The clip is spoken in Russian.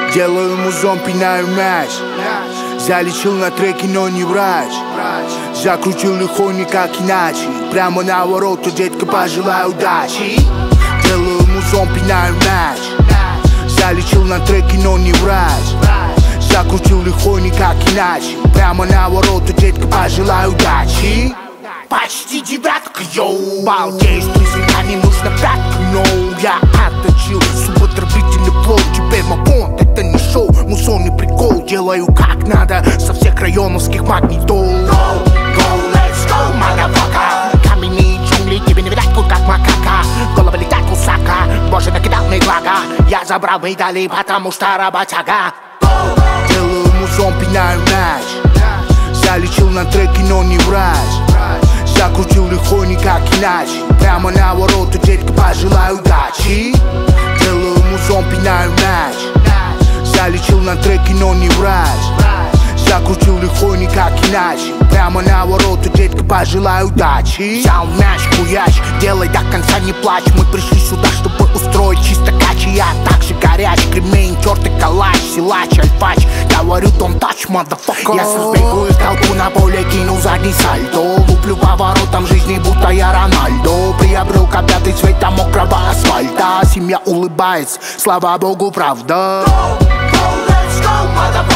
Делаю музон, пинаю мяч. Залечил на треке, но не врач. Закрутил легко, никак иначе. Прямо на ворота, детка, пожелай удачи. Делаю музон, пинаю мяч. Залечил на треке, но не врач. Закрутил легко, никак иначе. Прямо на ворота, детка, пожелай удачи. Почти девятка, йоу. Балдеешь, друзья, не нужно пятка, но я отточил суботробительный флоу. Теперь мой понт, это не шоу, музон не прикол. Делаю как надо, со всех районовских магнитол. Go, go, let's go, motherfucker. Каменные джунгли, тебе не видать тут как макака. Голова летят кусака, боже, накидал мне блага. Я забрал медали, потому что работяга. Делаю музон, пинаю мяч. Залечил на треке, но не врач. Закрутил легко, никак иначе. Прямо на ворота, детка, пожелай удачи. Делаю музон, пинаю мяч. Залечил на треке, но не врач. Закрутил легко, никак иначе. Прямо на ворота, детка, пожелай удачи. Взял мяч, хуяч, делай до конца, не плачь. Мы пришли сюда, чтобы устроить чисто кач. И я так же горяч, кремень, тертый калач. Силач, альфач, говорю, don't touch, motherfucker. Я сбегу из толпу на поле, кину задний сальто. Луплю поворотом жизни, будто я Рональдо. Приобрел когда-то цвета мокрого асфальта. Семья улыбается, слава богу, правда. Go, go, let's go, motherfucker.